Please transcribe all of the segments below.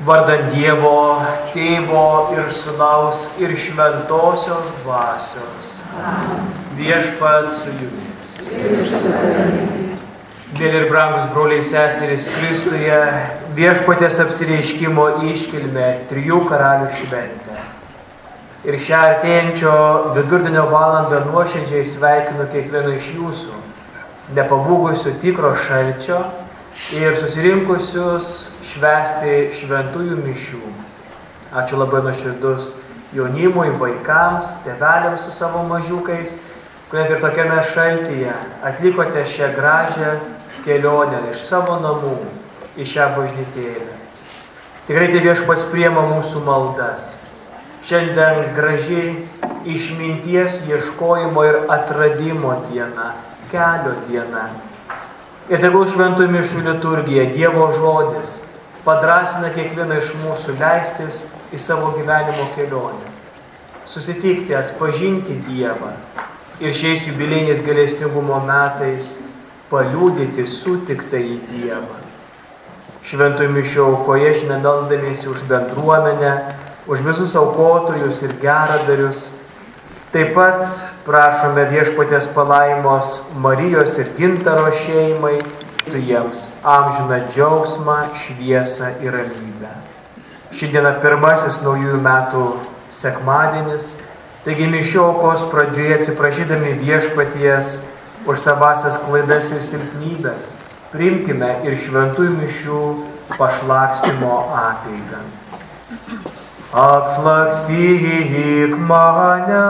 Vardan Dievo, Tėvo ir Sūnaus ir Šventosios Dvasios. Viešpat su jumis. Mėly ir brangus broliai seserys Kristuje, Viešpaties apsireiškimo iškilmė Trijų karalių šventė. Ir šią artėjančio vidurdienio valandą nuoširdžiai sveikinu kiekvieną iš jūsų, nepabūgusių tikro šalčio ir susirinkusius švęsti šventųjų mišių. Ačiū labai nuoširdus jaunimui, vaikams, tėveliams su savo mažiukais, kurie ir tokiame šaltyje atlikote šią gražią kelionę iš savo namų į šią bažnytėlę. Tikrai tai Viešpats priima mūsų maldas. Šiandien gražiai išminties ieškojimo ir atradimo diena, kelio diena. Ir tegul šventųjų mišių liturgija, Dievo žodis, padrąsina kiekvieną iš mūsų leistis į savo gyvenimo kelionę. Susitikti, atpažinti Dievą ir šiais jubiliejiniais gailestingumo metais paliudyti sutiktąjį Dievą. Šventųjų mišių aukoje šiandien melsdamiesi už bendruomenę, už visus aukotojus ir geradarius. Taip pat prašome Viešpaties palaimos Marijos ir Gintaro šeimai, jiems amžiną džiaugsmą, šviesą ir ramybę. Šiandiena pirmasis naujųjų metų sekmadienis, taigi mišių aukos pradžioje atsiprašydami Viešpaties už savasias klaidas ir silpnybes, priimkime ir šventųjų mišių pašlakstymo apeigą. Apšlakstyk mane.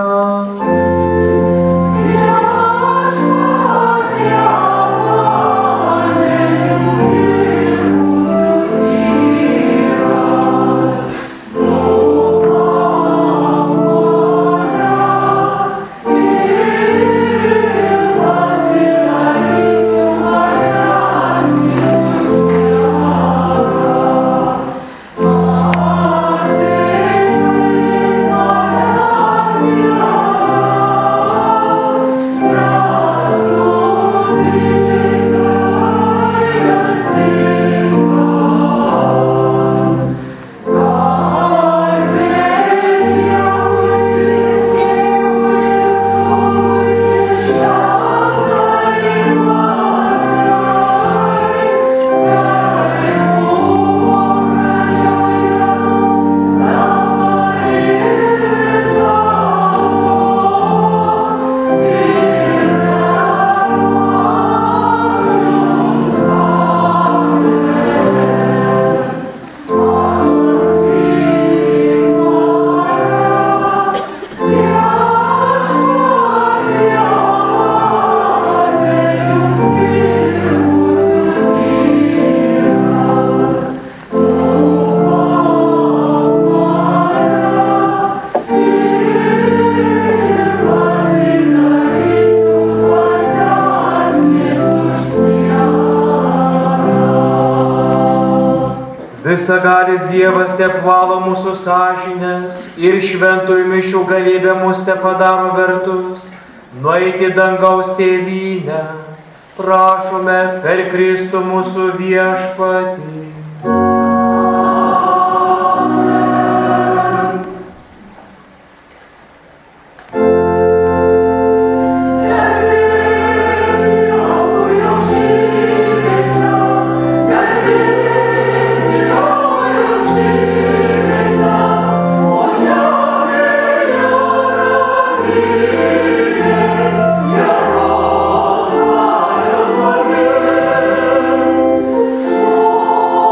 Visagalis Dievas teapvalo mūsų sąžines ir šventųjų mišių galybė mus tepadaro vertus nueiti dangaus tėvynę. Prašome per Kristų mūsų Viešpatį. Oh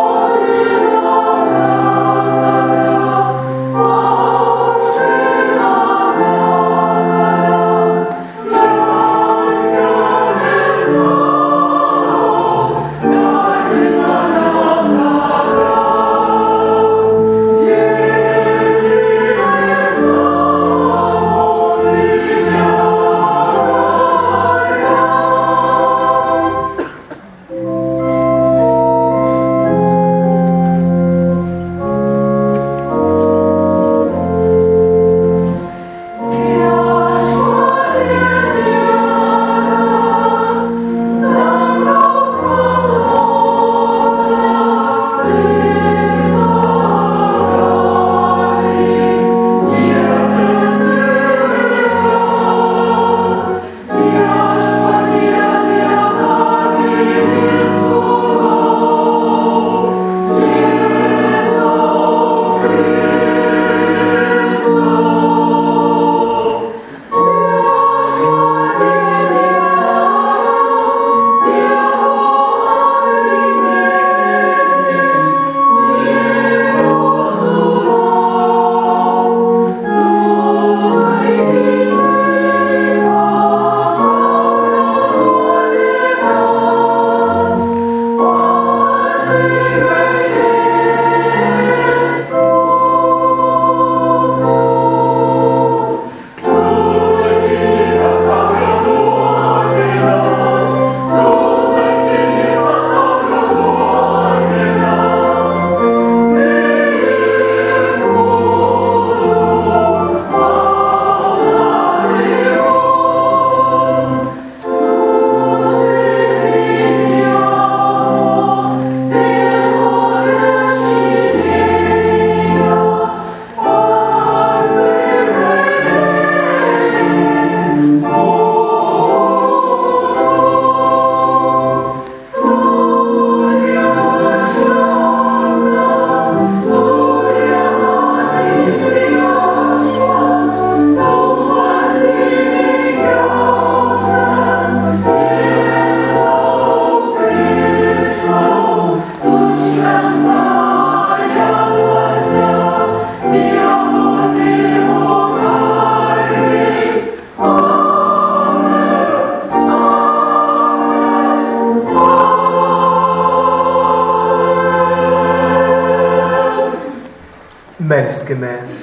Melskimės.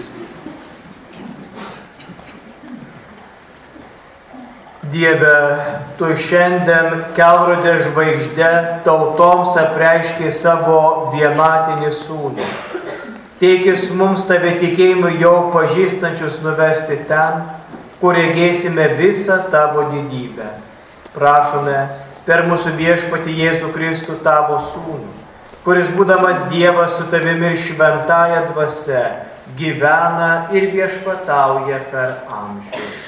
Dieve, Tu šiandien kelrodė žvaigždė tautoms apreiškė savo vienatinį sūnų. Teikis mums Tave tikėjimui jau pažįstančius nuvesti ten, kur regėsime visą Tavo didybę. Prašome per mūsų viešpatį Jėzų Kristų Tavo sūnų, kuris būdamas Dievas su Tavimi ir šventąja dvasia gyvena ir viešpatauja per amžius.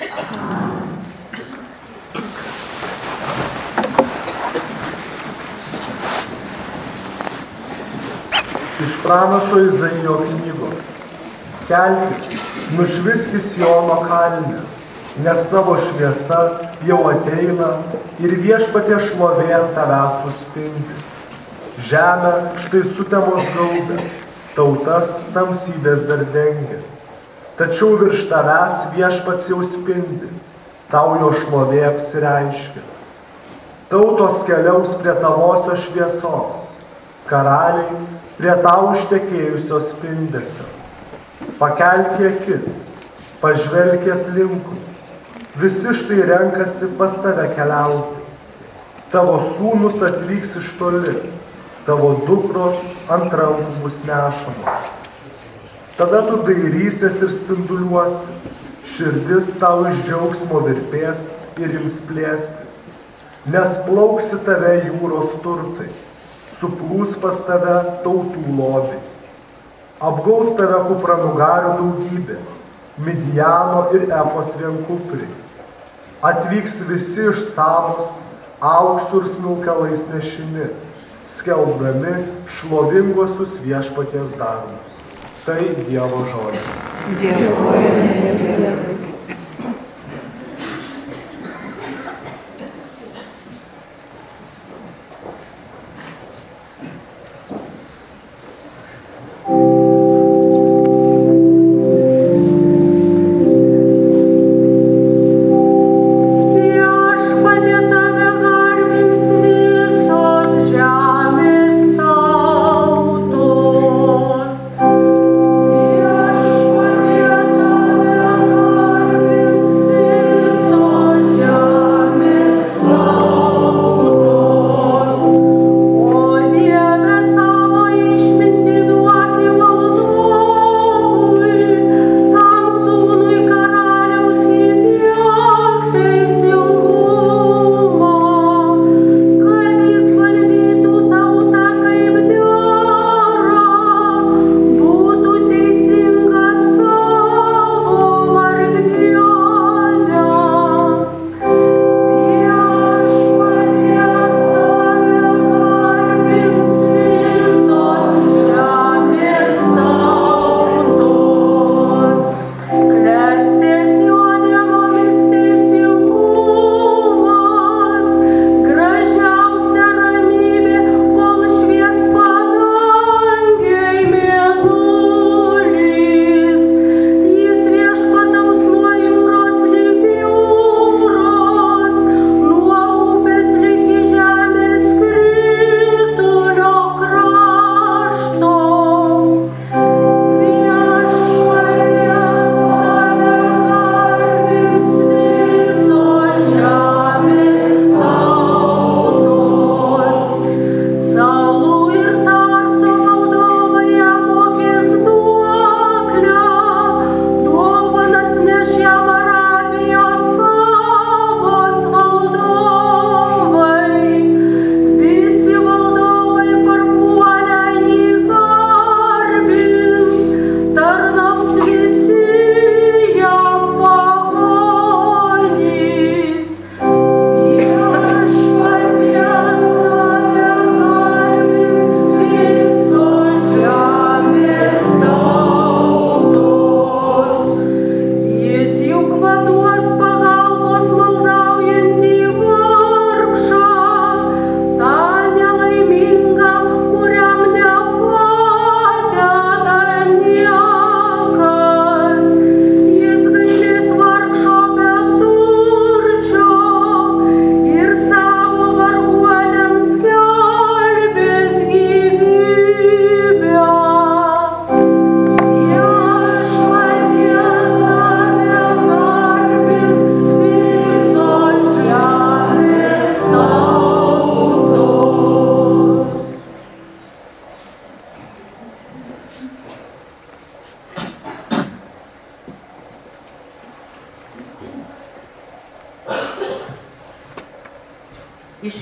Iš pranašo Izaijo knygos. Kelkis, nušviskis Siono kalne, nes tavo šviesa jau ateina ir viešpatie šlovė ant tavęs suspindi. Žemę štai sutemos gaubia, tautas tamsybės dar dengia. Tačiau virš tavęs viešpats jau spindi, tau jo šlovė apsireiškia. Tautos keliaus prie tavosios šviesos, karaliai prie tau ištekėjusios spindesio. Pakelki akis, pažvelki aplinkui, visi štai renkasi pas tave keliauti. Tavo sūnus atvyks iš toli, tavo dukros ant rankų bus nešamos. Tada tu dairysies ir spinduliuosi, širdis tau iš džiaugsmo virpės ir ims plėstis, nes plauksi tave jūros turtai. Suplūs pas tave tautų lobiai. Apgaus tave kupranugarių daugybė, Midjano ir Efos vienkupriai. Atvyks visi iš Samos, auksų ir smilkalais nešini, skelbdami šlovingosius viešpaties darbus. Tai Dievo žodis. Dievo. Viešpatie tave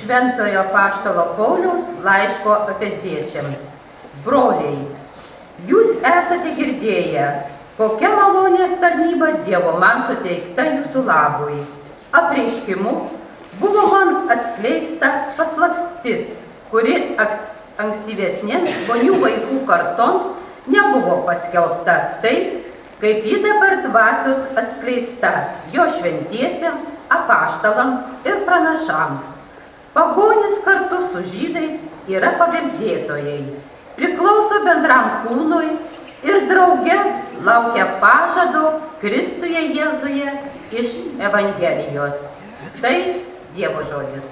Šventojo apaštalo Pauliaus laiško Efeziečiams. Broliai, jūs esate girdėję, kokia malonės tarnyba Dievo man suteikta jūsų labui. Apreiškimu buvo man atskleista paslaptis, kuri ankstyvesnėms žmonių vaikų kartoms nebuvo paskelbta taip, kaip ji dabar dvasios atskleista jo šventiesiems, apaštalams ir pranašams. Pagonys kartu su žydais yra paveldėtojai, priklauso bendram kūnui ir drauge laukia pažado Kristuje Jėzuje iš Evangelijos. Tai Dievo žodis.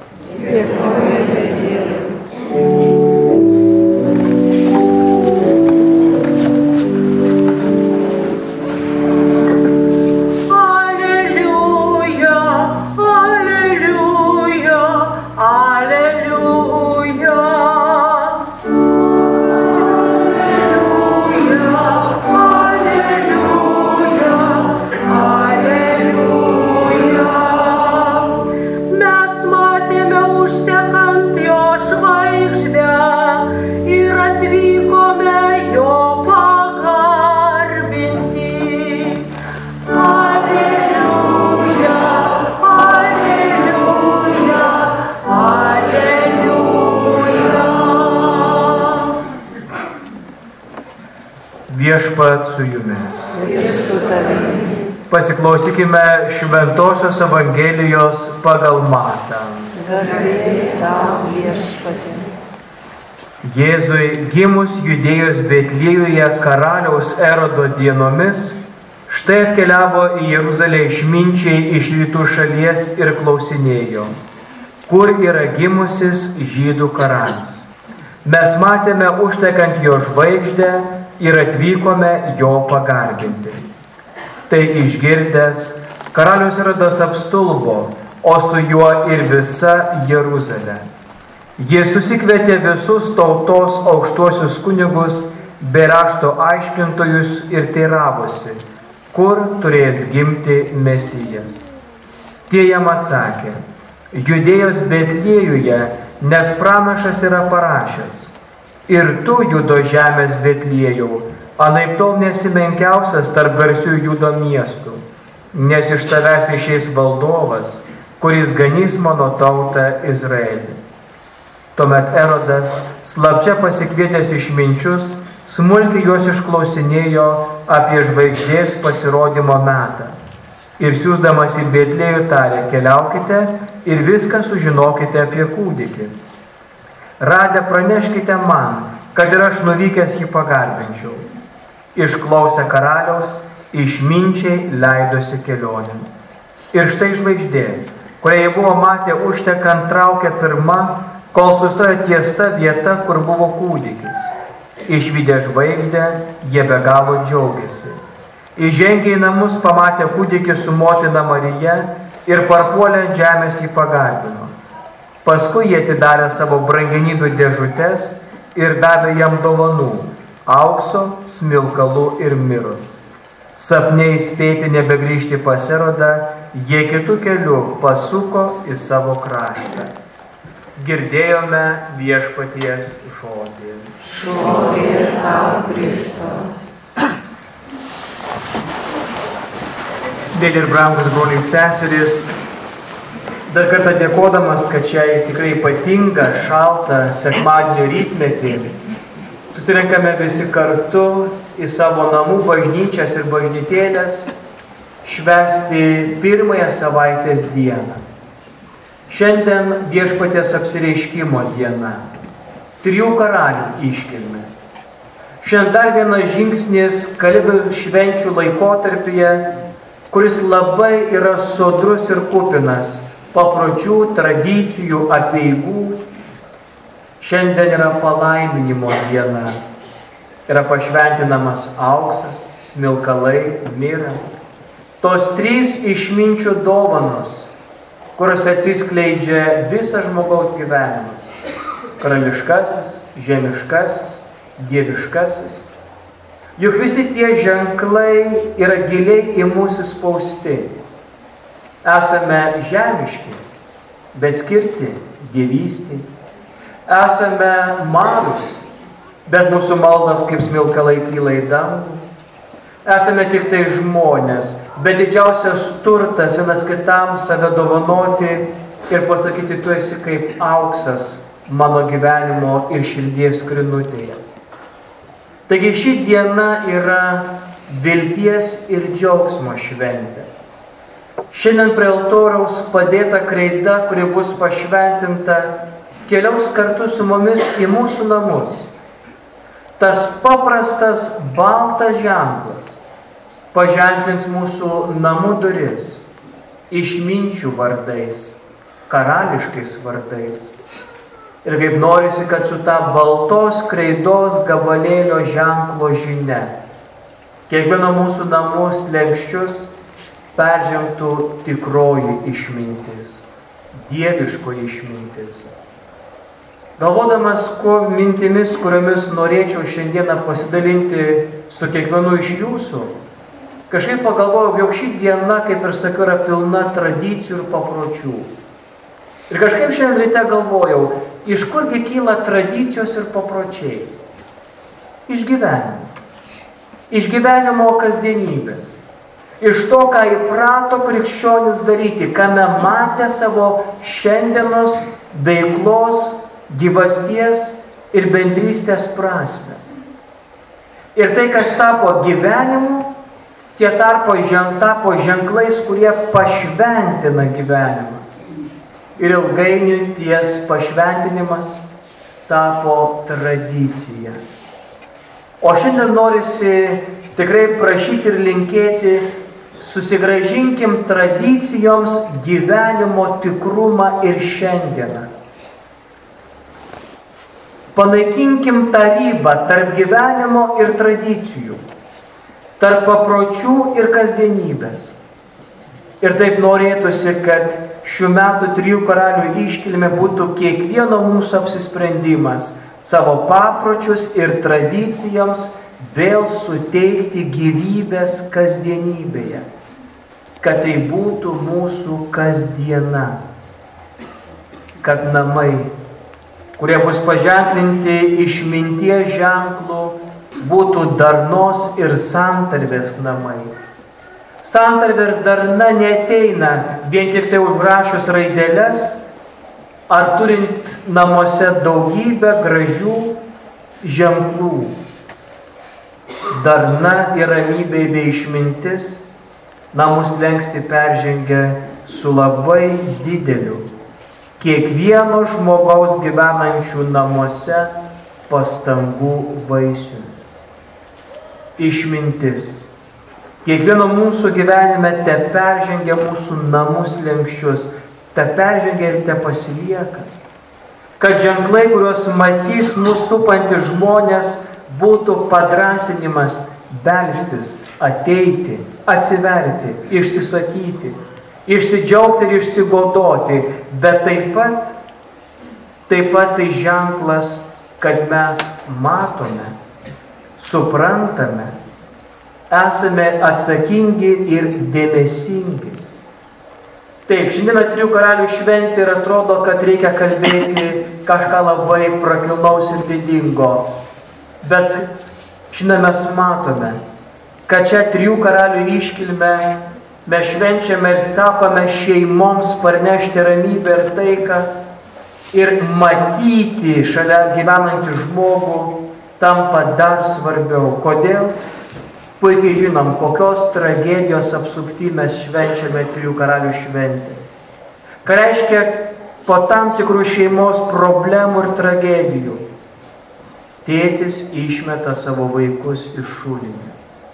Viešpat su jumis. Pasiklausykime Šventosios Evangelijos pagal Matą. Garbė tau, Viešpatie. Jėzui gimus Judėjos Betliejuje karaliaus Erodo dienomis, štai atkeliavo į Jeruzalę išminčiai iš rytų šalies ir klausinėjo, kur yra gimusis žydų karalius. Mes matėme užtekant jo žvaigždę ir atvykome jo pagarbinti. Tai išgirdęs, karalius Erodas apstulbo, o su juo ir visa Jeruzalė. Jis susikvietė visus tautos aukštuosius kunigus bei rašto aiškintojus ir teiravosi, kur turės gimti Mesijas. Tie jam atsakė, Judėjos Betliejuje, nes pranašas yra parašęs, ir tu, Judo žemės Betliejau, anaiptol nesi menkiausias tarp garsių Judo miestų, nes iš tavęs išeis valdovas, kuris ganys mano tautą Izraelį. Tuomet Erodas, slapčia pasikvietęs išminčius, smulkiai juos išklausinėjo apie žvaigždės pasirodymo metą. Ir siųsdamas į Betliejų tarė, keliaukite ir viską sužinokite apie kūdikį. Radę praneškite man, kad ir aš nuvykęs jį pagarbinčiau. Išklausę karaliaus, išminčiai leidosi kelionėn. Ir štai žvaigždė, kurią jie buvo matę užtekant, traukė pirma, kol sustojo ties ta vieta, kur buvo kūdikis. Išvydę žvaigždę, jie be galo džiaugiasi. Įžengę į namus, pamatė kūdikį su motina Marija ir parpuolę ant žemės jį pagarbino. Paskui jie atidarė savo brangenybių dėžutes ir davė jam dovanų – aukso, smilkalų ir mirus. Sapne įspėti nebegrįžti pas Erodą, jie kitų kelių pasuko į savo kraštą. Girdėjome Viešpaties žodį. Šlovė tau, Kristau. Mėly ir brangus broliai seserys, dar kartą dėkodamas, kad šiai tikrai ypatingą, šaltą sekmadienio rytmetį susirenkame visi kartu į savo namų bažnyčias ir bažnytėlės švęsti pirmąją savaitės dieną. Šiandien Viešpaties apsireiškimo diena, 3 karalių iškilmė. Šiandien dar vienas žingsnis Kalėdų švenčių laikotarpyje, kuris labai yra sodrus ir kupinas papročių, tradicijų, apeigų. Šiandien yra palaiminimo diena. Yra pašventinamas auksas, smilkalai, mira. Tos 3 išminčių dovanos, kurios atsiskleidžia visas žmogaus gyvenimas. Karališkasis, žemiškasis, dieviškasis. Juk visi tie ženklai yra giliai į mūsų spausti. Esame žemiški, bet skirti dievystei. Esame marūs, bet mūsų maldos kaip smilkalai kyla į dangų. Esame tik tai žmonės, bet didžiausias turtas vienas kitam save dovanoti ir pasakyti, tu esi kaip auksas mano gyvenimo ir širdies skrinutėje. Taigi ši diena yra vilties ir džiaugsmo šventė. Šiandien prie altoriaus padėta kreida, kuri bus pašventinta, keliaus kartu su mumis į mūsų namus. Tas paprastas baltas ženklas paženklins mūsų namų duris išminčių vardais, karališkais vardais. Ir kaip norisi, kad su ta baltos kreidos gabalėlio ženklo žinia kiekvieno mūsų namų slenksčius peržengtų tikroji išmintis, dieviškoji išmintis. Galvodamas mintimis, kuriomis norėčiau šiandieną pasidalinti su kiekvienu iš jūsų, kažkaip pagalvojau, jog ši diena, kaip ir sakiau, yra pilna tradicijų ir papročių. Ir kažkaip šiandien ryte galvojau, iš kurgi kyla tradicijos ir papročiai? Iš gyvenimo. Iš gyvenimo kasdienybės. Iš to, ką įprato krikščionis daryti, kame matė savo šiandienos veiklos, gyvasties ir bendrystės prasmę. Ir tai, kas tapo gyvenimu, tie tapo ženklais, kurie pašventina gyvenimą. Ir ilgainiui ties pašventinimas tapo tradicija. O šiandien norisi tikrai prašyti ir linkėti, susigrąžinkim tradicijoms gyvenimo tikrumą ir šiandieną. Panaikinkim tą ribą tarp gyvenimo ir tradicijų, tarp papročių ir kasdienybės. Ir taip norėtųsi, kad šių metų 3 karalių iškilmė būtų kiekvieno mūsų apsisprendimas savo papročius ir tradicijoms vėl suteikti gyvybės kasdienybėje. Kad tai būtų mūsų kasdiena. Kad namai, kurie bus paženklinti išminties ženklų, būtų darnos ir santarvės namai. Santarvė ir darna neateina vien tik tai užrašus raideles, ar turint namuose daugybę gražių ženklų. Darna ir ramybė bei išmintis namus slengsti peržengia su labai dideliu, kiekvieno žmogaus gyvenančių namuose pastangų vaisiumi. Išmintis. Kiekvieno mūsų gyvenime te peržengia mūsų namus slenksčius, te peržengia ir te pasilieka. Kad ženklai, kuriuos matys mūsų supantys žmonės, būtų padrasinimas belstis, ateiti, atsiverti, išsisakyti, išsidžiaugti ir išsigodoti, bet taip pat tai ženklas, kad mes matome, suprantame, esame atsakingi ir dėmesingi. Taip, šiandieną 3 karalių šventė ir atrodo, kad reikia kalbėti kažką labai prakilnaus ir didingo. Bet šiandien mes matome, kad čia 3 karalių iškilmę mes švenčiame ir sakome šeimoms parnešti ramybę ir taiką ir matyti šalia gyvenantį žmogų tampa dar svarbiau. Kodėl? Puikiai žinom, kokios tragedijos apsupty mes švenčiame 3 karalių šventę. Ką reiškia po tam tikrų šeimos problemų ir tragedijų. Tėtis išmeta savo vaikus iš šulinio.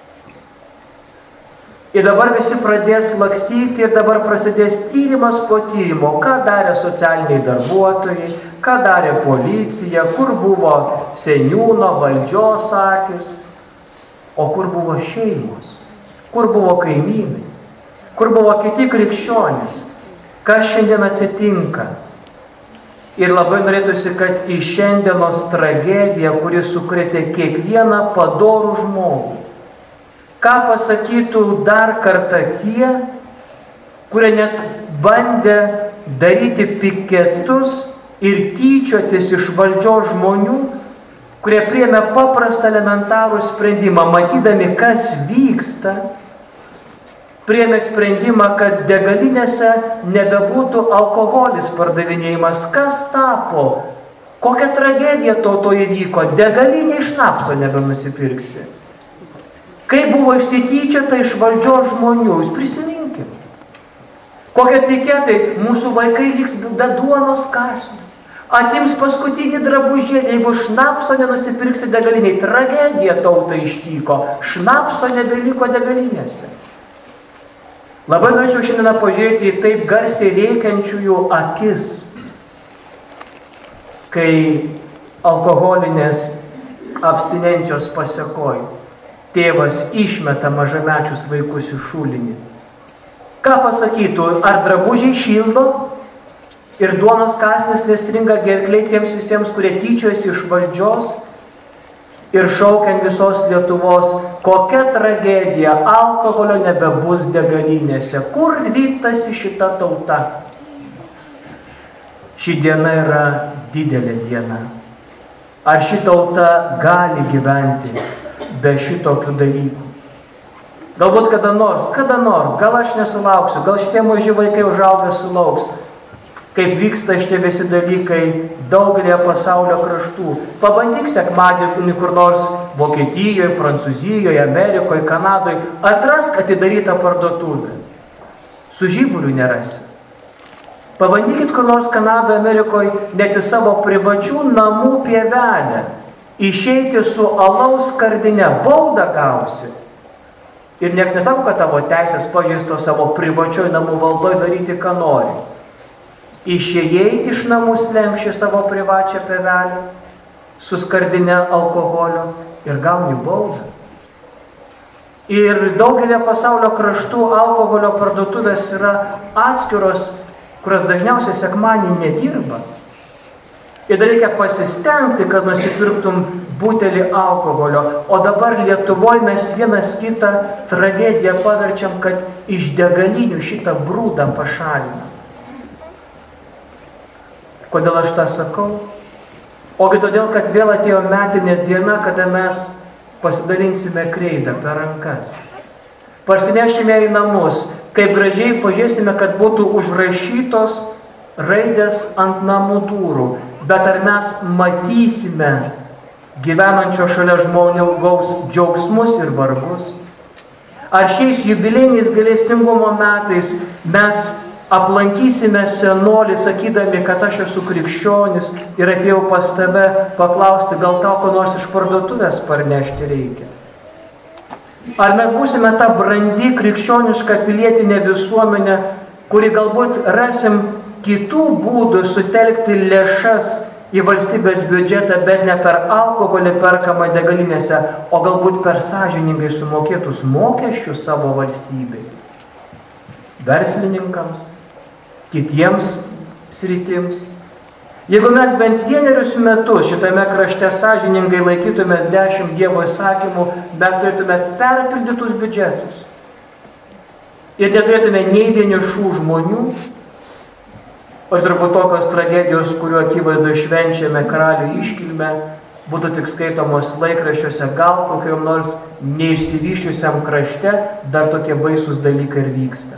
Ir dabar visi pradės lakstyti ir dabar prasidės tyrimas po tyrimo, ką darė socialiniai darbuotojai, ką darė policija, kur buvo seniūno valdžios akis. O kur buvo šeimos? Kur buvo kaimynai? Kur buvo kiti krikščionys? Kas šiandien atsitinka? Ir labai norėtųsi, kad į šiandienos tragediją, kuri sukrėtė kiekvieną padorų žmogų, ką pasakytų dar kartą tie, kurie net bandė daryti piketus ir tyčiotis iš valdžios žmonių, kurie priėmė paprastą elementarų sprendimą, matydami, kas vyksta, priėmė sprendimą, kad degalinėse nebebūtų alkoholis pardavinėjimas. Kas tapo? Kokia tragedija tautoje vyko? Degaliniai šnapso nebenusipirksi. Kaip buvo išsityčiota iš valdžios žmonių, jūs prisiminkim. Kokie piketai, mūsų vaikai liks be duonos kąsnių. Atims paskutinį drabužėlį, jeigu šnapso nenusipirksi degaliniai. Tragedija tautai ištiko. Šnapso nebeliko degalinėse. Labai norėčiau šiandien pažiūrėti į taip garsiai rėkiančiųjų akis, kai alkoholinės abstinencijos pasekoj tėvas išmeta mažamečius vaikus į šulinį. Ką pasakytų, ar drabužiai šildo ir duonos kąsnis nestringa gerklei tiems visiems, kurie tyčiojasi iš valdžios ir šaukiant visos Lietuvos, kokia tragedija, alkoholio nebebus degalinėse. Kur rytasi šita tauta? Ši diena yra didelė diena. Ar ši tauta gali gyventi be šitokių dalykų? Galbūt kada nors, gal aš nesulauksiu, gal šitie maži vaikai užaugę sulauks, kaip vyksta šitie visi dalykai daugelėje pasaulio kraštų. Pabandyk sekmadienį kur nors Vokietijoje, Prancūzijoje, Amerikoje, Kanadoje, atrask atidarytą parduotuvę. Su žiburiu nerasi. Pabandykit kur nors Kanadoje, Amerikoje, net į savo privačių namų pievelę, išeiti su alaus skardine, baudą gausi. Ir nieks nesako, kad tavo teisės pažeisto savo privačioj namų valdoj daryti, ką nori. Išėjai iš namų slenkščiai savo privačią pievelę, su skardine alkoholio ir gauni baudą. Ir daugelį pasaulio kraštų alkoholio parduotuvės yra atskiros, kurios dažniausiai sekmadienį nedirba. Ir dar reikia pasistengti, kad nusipirktum butelį alkoholio. O dabar Lietuvoje mes vienas kitą tragediją paverčiam, kad iš degalinių šitą brūdą pašalinam. Kodėl aš tą sakau? Ogi todėl, kad vėl atėjo metinė diena, kada mes pasidalinsime kreidą per rankas. Parsinešime į namus, kaip gražiai pažiūrėsime, kad būtų užrašytos raidės ant namų durų. Bet ar mes matysime gyvenančio šalia žmonių gaus džiaugsmus ir vargus? Ar šiais jubiliejiniais gailestingumo metais mes aplankysime senolį, sakydami, kad aš esu krikščionis ir atėjau pas tave paklausti, gal tau ko nors iš parduotuvės parnešti reikia? Ar mes būsime ta brandi krikščioniška pilietinė visuomenė, kuri galbūt rasim kitų būdų sutelkti lėšas į valstybės biudžetą, bet ne per alkoholį perkamą degalinėse, o galbūt per sąžiningai sumokėtus mokesčius savo valstybei, verslininkams, kitiems sritims. Jeigu mes bent 1 metus šitame krašte sąžiningai laikytumės 10 Dievo įsakymų, mes turėtume perpildytus biudžetus. Ir neturėtume nei vienišų žmonių, o turbūt tokios tragedijos, kuriuo akivaizdoje švenčiame karalių iškilmę, būtų tik skaitomos laikraščiuose, gal kokiam nors neišsivyščiusiam krašte dar tokie baisūs dalykai ir vyksta.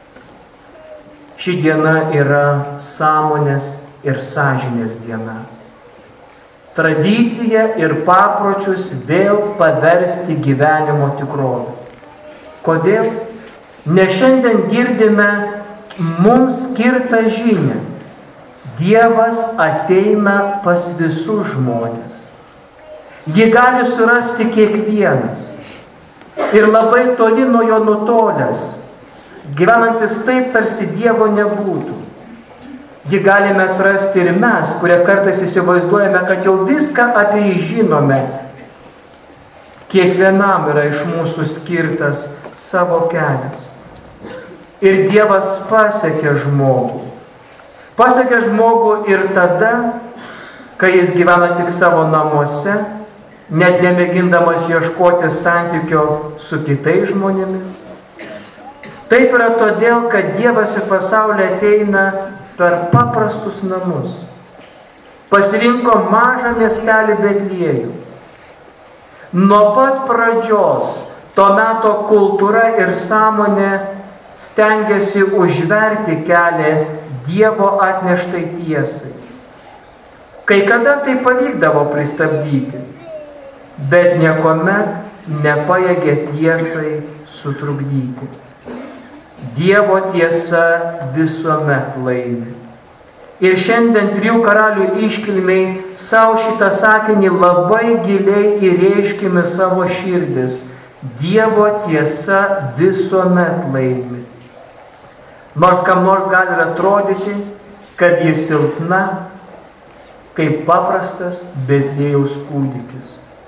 Ši diena yra sąmonės ir sąžinės diena. Tradiciją ir papročius vėl paversti gyvenimo tikrovę. Kodėl? Nes šiandien girdime mums skirtą žinią. Dievas ateina pas visus žmonės. Jį gali surasti kiekvienas. Ir labai toli nuo jo nutolęs, gyvenantis taip, tarsi Dievo nebūtų. Jį galime atrasti ir mes, kurie kartais įsivaizduojame, kad jau viską apie jį žinome. Kiekvienam yra iš mūsų skirtas savo kelias. Ir Dievas pasiekia žmogų. Pasiekia žmogų ir tada, kai jis gyvena tik savo namuose, net nemėgindamas ieškoti santykio su kitais žmonėmis. Taip yra todėl, kad Dievas į pasaulį ateina per paprastus namus. Pasirinko mažą miestelį Betliejų. Nuo pat pradžios to meto kultūra ir sąmonė stengiasi užverti kelią Dievo atneštai tiesai. Kai kada tai pavykdavo pristabdyti, bet niekuomet nepajėgė tiesai sutrukdyti. Dievo tiesa visuomet laimi. Ir šiandien Trijų karalių iškilmei savo šitą sakinį labai giliai įreiškime savo širdis. Dievo tiesa visuomet laimi. Nors kam nors gali atrodyti, kad jis silpna, kaip paprastas Betliejaus kūdikis.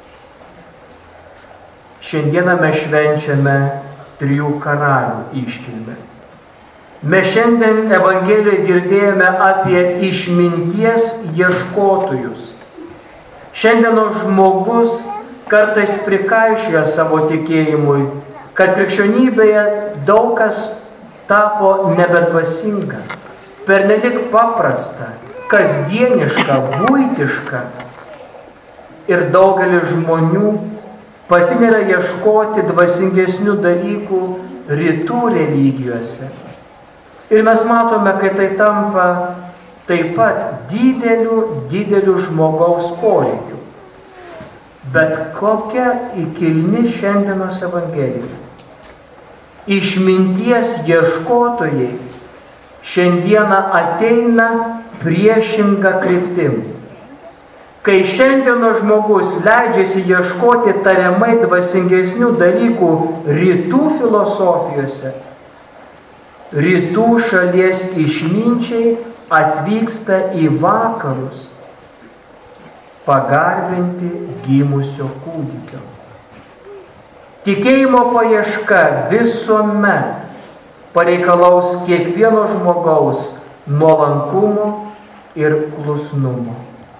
Šiandieną mes švenčiame Trijų karalių iškilmę. Mes šiandien Evangelijoje girdėjome apie išminties ieškotojus. Šiandienos žmogus kartais prikaišioja savo tikėjimui, kad krikščionybėje daug kas tapo nebedvasinga, pernelyg paprasta, kasdieniška, buitiška. Ir daugelis žmonių pasineria ieškoti dvasingesnių dalykų rytų religijose. Ir mes matome, kad tai tampa taip pat dideliu žmogaus poreikiu. Bet kokia įkilni šiandienos Evangelija. Išminties ieškotojai šiandieną ateina priešinga kryptim. Kai šiandienos žmogus leidžiasi ieškoti tariamai dvasingesnių dalykų rytų filosofijose, rytų šalies išminčiai atvyksta į vakarus pagarbinti gimusio kūdikio. Tikėjimo paieška visuomet pareikalaus kiekvieno žmogaus nuolankumo ir klusnumo.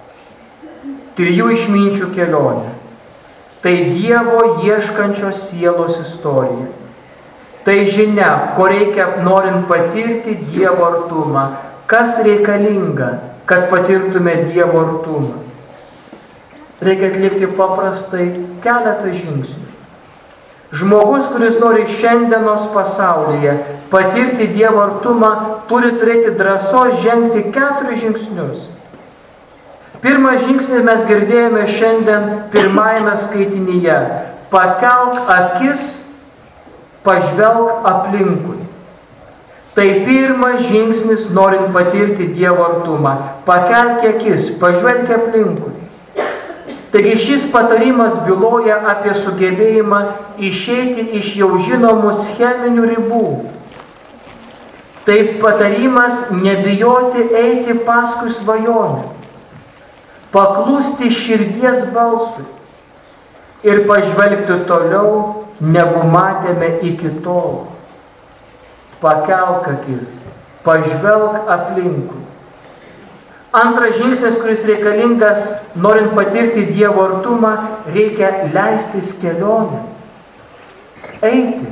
Trijų išminčių kelionė – tai Dievo ieškančios sielos istorija. Tai žinia, ko reikia norint patirti Dievo artumą. Kas reikalinga, kad patirtume Dievo artumą? Reikia atlikti paprastai keletą žingsnių. Žmogus, kuris nori šiandienos pasaulyje patirti Dievo artumą, turi turėti drąsos žengti 4 žingsnius. Pirmą žingsnį mes girdėjome šiandien pirmajame skaitinyje. Pakelk akis, pažvelk aplinkui. Tai pirmas žingsnis norint patirti Dievo artumą. Pakelk akis, pažvelk aplinkui. Taigi šis patarimas byloja apie sugebėjimą išeiti iš jau žinomų scheminių ribų. Tai patarimas nebijoti eiti paskui svajonę, paklusti širdies balsui ir pažvelgti toliau, negu matėme iki tol. Pakelk akis, pažvelk aplinkui. Antras žingsnis, kuris reikalingas, norint patirti Dievo artumą, reikia leistis kelionę. Eiti.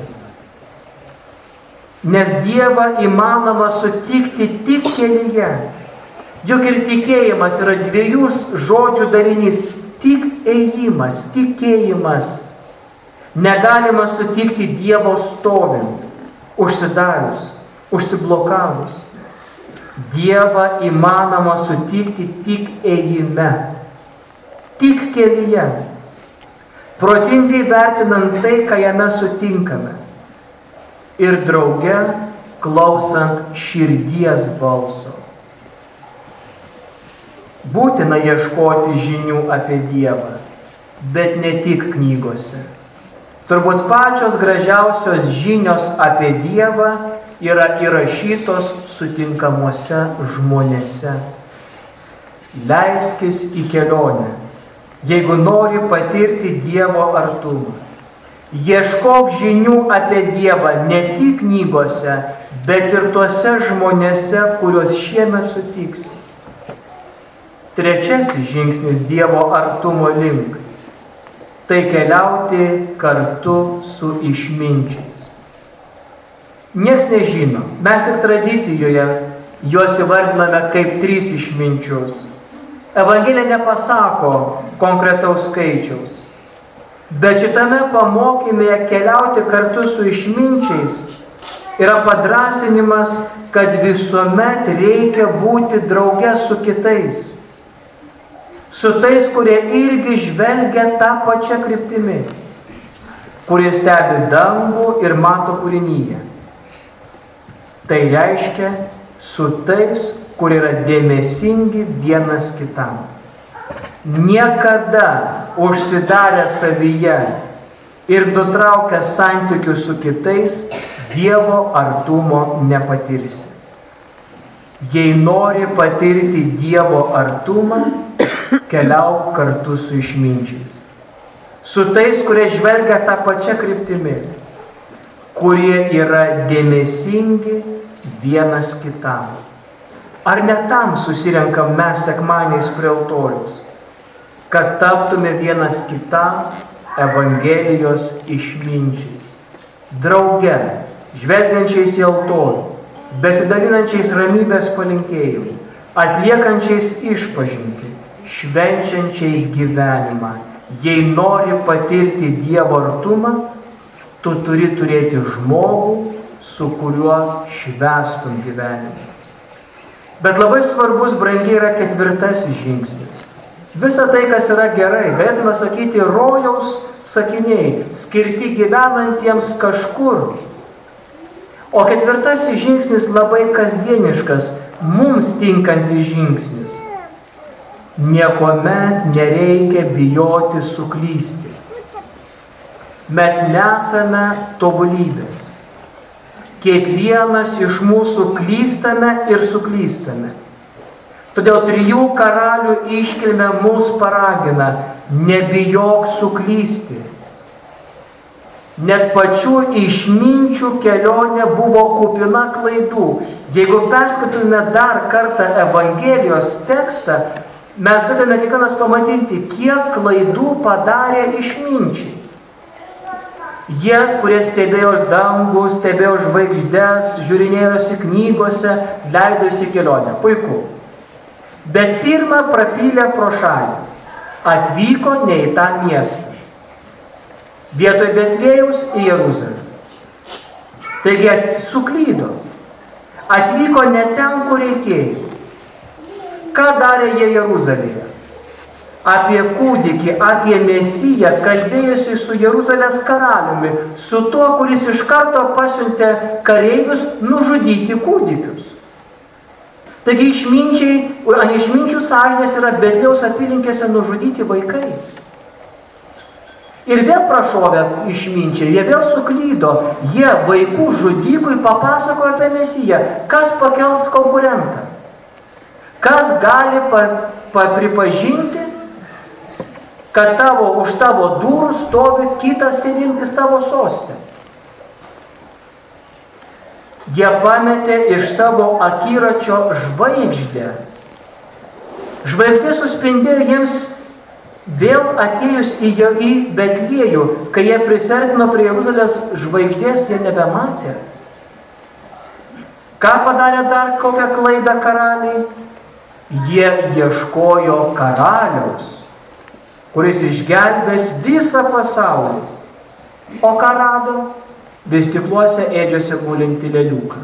Nes Dievą įmanoma sutikti tik kelyje. Juk ir tikėjimas yra 2 žodžių darinys. Tik ėjimas, tikėjimas. Negalima sutikti Dievo stovint, užsidarius, užsiblokavus. Dievą įmanoma sutikti tik ėjime, tik kelyje, protingai vertinant tai, ką jame sutinkame ir drauge klausant širdies balso. Būtina ieškoti žinių apie Dievą, bet ne tik knygose. Turbūt pačios gražiausios žinios apie Dievą yra įrašytos sutinkamuose žmonėse. Leiskis į kelionę, jeigu nori patirti Dievo artumą. Ieškok žinių apie Dievą ne tik knygose, bet ir tuose žmonėse, kuriuos šiemet sutiksi. Trečiasis žingsnis Dievo artumo link – tai keliauti kartu su išminčiais. Niekas nežino, mes tik tradicijoje Juos įvardiname kaip 3 išminčius. Evangelija nepasako konkretaus skaičiaus. Bet šitame pamokyme keliauti kartu su išminčiais yra padrąsinimas, kad visuomet reikia būti drauge su kitais. Su tais, kurie irgi žvelgia tą pačią kryptimį, kurie stebi dangų ir mato kūrinyje. Tai reiškia su tais, kurie yra dėmesingi vienas kitam. Niekada užsidarę savyje ir nutraukę santykius su kitais, Dievo artumo nepatirsi. Jei nori patirti Dievo artumą, keliauk kartu su išminčiais. Su tais, kurie žvelgia tą pačią kryptimį, kurie yra dėmesingi vienas kitam. Ar ne tam susirenkam mes sekmadieniais prie altoriaus, kad taptume vienas kitam Evangelijos išminčiais, drauge, žvelgiančiais į altorių, besidalinančiais ramybės palinkėjimų, atliekančiais išpažintį, švenčiančiais gyvenimą. Jei nori patirti Dievo artumą, tu turi turėti žmogų, su kuriuo švęstum gyvenimą. Bet labai svarbus, brangiai, yra 4 žingsnis. Visa tai, kas yra gerai, galėtume sakyti, rojaus sakiniai, skirti gyvenantiems kažkur. O 4 žingsnis labai kasdieniškas, mums tinkantis žingsnis. Niekuomet nereikia bijoti suklysti. Mes nesame tobulybės. Kiekvienas iš mūsų klystame ir suklystame. Todėl 3 karalių iškilmė mus paragina, nebijok suklysti. Net pačių išminčių kelionė buvo kupina klaidų. Jeigu perskaitytume dar kartą Evangelijos tekstą, mes galime kiekvienas pamatyti, kiek klaidų padarė išminčiai. Jie, kurie stebėjo dangų, stebėjo žvaigždes, žiūrinėjosi knygose, leidosi kelionę. Puiku. Bet pirmą prapylė pro šalį. Atvyko ne į tą miestą. Vietoj Betlėjaus į Jeruzalę. Taigi suklydo. Atvyko ne ten, kur reikėjo. Ką darė jie Jeruzalėje? Apie kūdikį, apie Mesiją kalbėjusi su Jeruzalės karaliumi, su tuo, kuris iš karto pasiuntė kareivius nužudyti kūdikius. Taigi ant išminčių sąžinės yra Betlėjaus apylinkėse nužudyti vaikai. Ir vėl prašovė išminčiai, jie vėl suklydo, jie vaikų žudikui papasakojo apie Mesiją. Kas pakels konkurentą? Kas gali pripažinti, kad už tavo durų stovi kitas sėdintis tavo soste? Jie pametė iš savo akiračio žvaigždę. Žvaigždė suspindėjo jiems vėl atėjus į Betliejų, kai jie prisartino prie Jeruzalės žvaigždės, jie nebematė. Ką padarė dar kokią klaidą karaliai? Jie ieškojo karaliaus, kuris išgelbės visą pasaulį. O ką rado? Vystykluose ėdžiuose gulinti leliuką.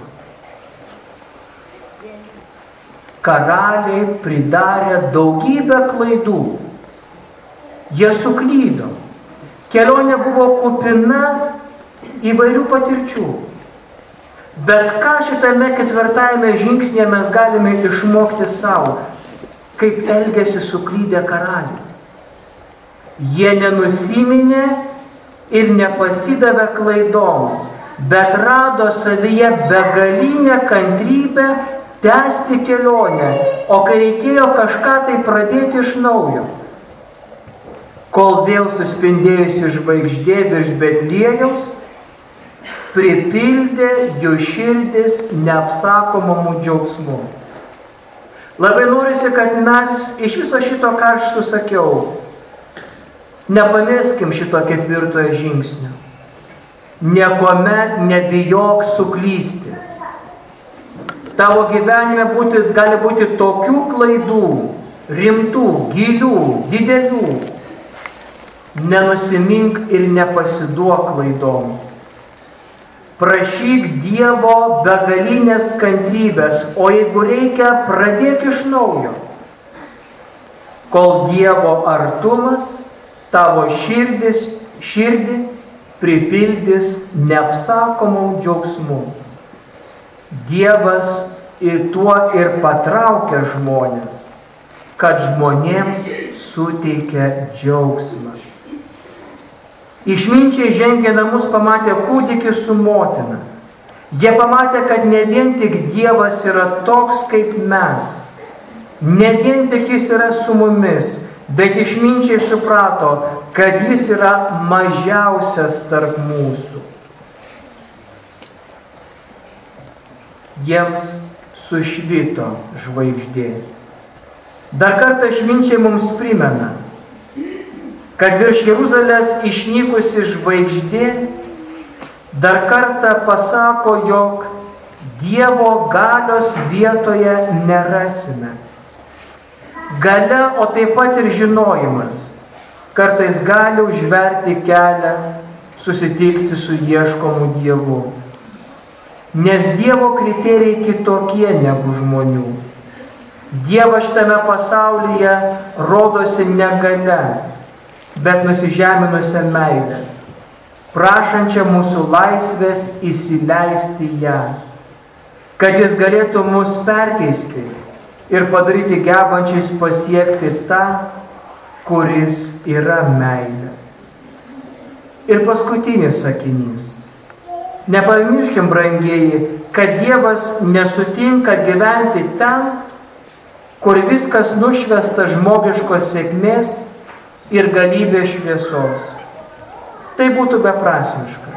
Karaliai pridarė daugybę klaidų. Jie suklydo. Kelionė buvo kupina įvairių patirčių. Bet ką šitame 4 žingsnėje mes galime išmokti savo, kaip elgėsi suklydę karaliai. Jie nenusiminė ir nepasidavė klaidoms, bet rado savyje begalinę kantrybę tęsti kelionę, o kai reikėjo kažką tai pradėti iš naujo. Kol vėl suspindėjusi žvaigždė virš Betliejaus pripildė jų širdis neapsakomamų džiaugsmų. Labai norisi, kad mes iš viso šito, ką aš susakiau, nepameskim šito 4 žingsnio. Niekuomet nebijok suklysti. Tavo gyvenime gali būti tokių klaidų, rimtų, gilių, didelių. Nenusimink ir nepasiduok klaidoms. Prašyk Dievo begalinės kantrybės, o jeigu reikia, pradėk iš naujo. Kol Dievo artumas tavo širdį pripildys neapsakomų džiaugsmų. Dievas ir tuo ir patraukia žmonės, kad žmonėms suteikia džiaugsmą. Išminčiai žengė namus, pamatė kūdikį su motina. Jie pamatė, kad ne vien tik Dievas yra toks kaip mes, ne vien tik Jis yra su mumis, bet išminčiai suprato, kad Jis yra mažiausias tarp mūsų. Jiems sušvito žvaigždė. Dar kartą išminčiai mums primena, kad virš Jeruzalės išnykusi žvaigždė dar kartą pasako, jog Dievo galios vietoje nerasime. Galia, o taip pat ir žinojimas, kartais gali užverti kelią susitikti su ieškomu Dievu. Nes Dievo kriterijai kitokie negu žmonių. Dievas šitame pasaulyje rodosi ne galia, bet nusižeminusią meilę, prašančią mūsų laisvės įsileisti ją, kad Jis galėtų mus perkeisti ir padaryti gebančiais pasiekti tą, kuris yra meilė. Ir paskutinis sakinys. Nepamirškim, brangieji, kad Dievas nesutinka gyventi ten, kur viskas nušvesta žmogiškos sėkmės ir galybės šviesos. Tai būtų beprasmiška.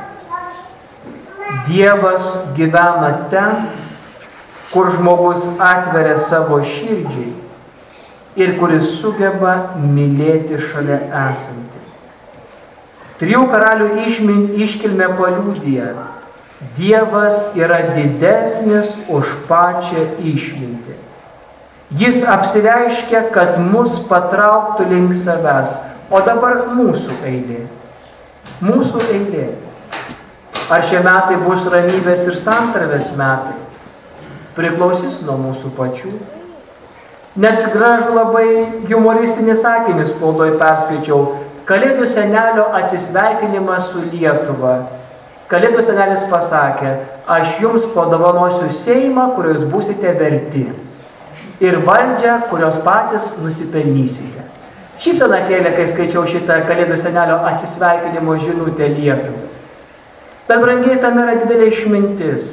Dievas gyvena ten, kur žmogus atveria savo širdžiai ir kuris sugeba mylėti šalia esantį. Trijų karalių iškilmė paliudija, Dievas yra didesnis už pačią išmintį. Jis apsireiškia, kad mus patrauktų link savęs. O dabar mūsų eilė. Mūsų eilė. Ar šie metai bus ramybės ir santarvės metai? Priklausys nuo mūsų pačių. Net gražų labai humoristinį sakinį spaudoj perskaičiau. Kalėdų senelio atsisveikinimas su Lietuva. Kalėdų senelis pasakė, aš jums padovanosiu Seimą, kurios būsite verti. Ir valdžią, kurios patys nusipelnysite. Šypseną kėlė, kai skaičiau šitą Kalėdų senelio atsisveikinimo žinutę Lietuvai. Bet brangiai, tam yra didelė išmintis.